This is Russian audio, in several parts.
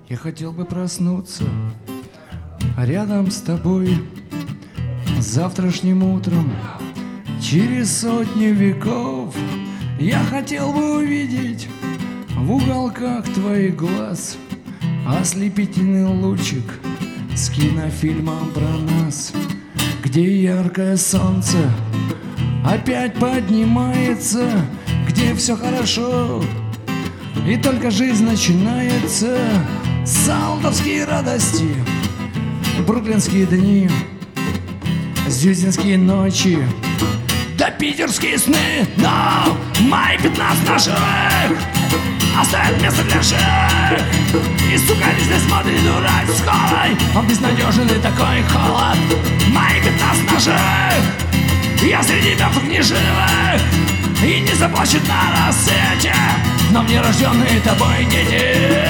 Я хотел бы проснуться рядом с тобой завтрашним утром. Через сотни веков я хотел бы увидеть в уголках твоих глаз ослепительный лучик с кинофильмом про нас, где яркое солнце опять поднимается, где все хорошо и только жизнь начинается. Саутовские радости, бруклинские дни, зюзинские ночи, да питерские сны. Но мои 15 на живых оставят место для живых. И сука везде смотрит дурацкой, он безнадежен и такой холод. Мои 15 на живых, я среди мертвых неживых, и не заплачет на рассвете вновь нерожденные тобой дети.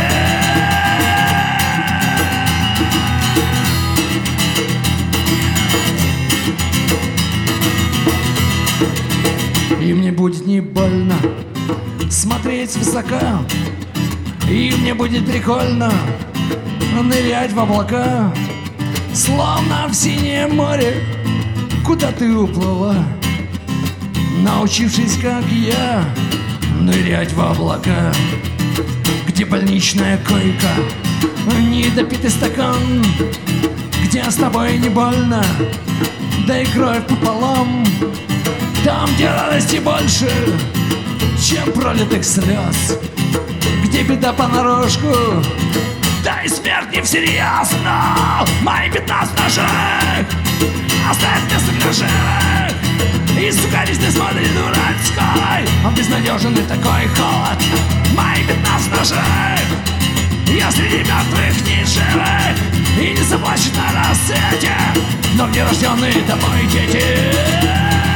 И мне будет не больно смотреть свысока, и мне будет прикольно нырять в облака, словно в синее море, куда ты уплыла, научившись, как я, нырять в облака, где больничная койка, недопитый стакан, где с тобой не больно, да и кровь пополам. Там, где радости больше, чем пролитых слез, где беда понарошку, да и смерть не всерьез. Но мои 15 ножек оставят место для живых, и сука везде смотрит дурацкой, он безнадежен и такой холод. Мои 15 ножек, я среди мертвых неживых, и не заплачет на рассвете вновь нерожденные тобой дети.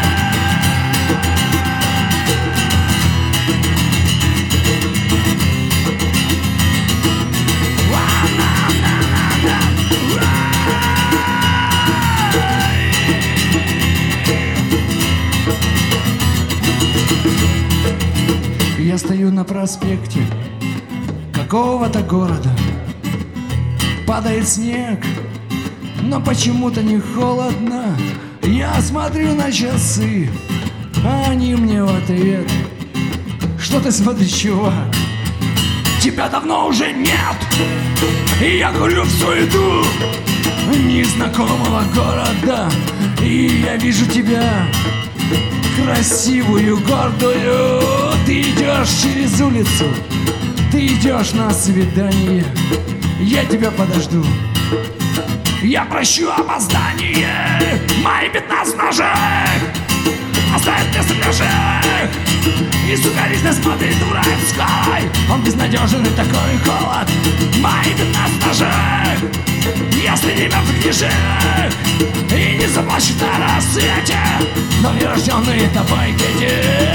Я стою на проспекте какого-то города, падает снег, но почему-то не холодно. Я смотрю на часы, а они мне в ответ: что ты смотришь, чувак? Тебя давно уже нет. И я гулю в суету незнакомого города, и я вижу тебя, красивую, гордую. Ты идешь через улицу, ты идешь на свидание, я тебя подожду, я прощу опоздание. Мои 15 ножек оставят место для живых, и сука везде смотрит дурацкой, он безнадежен и такой холод. Мои 15 ножек, я среди мертвых неживых, и не заплачет на рассвете вновь нерожденные тобой дети.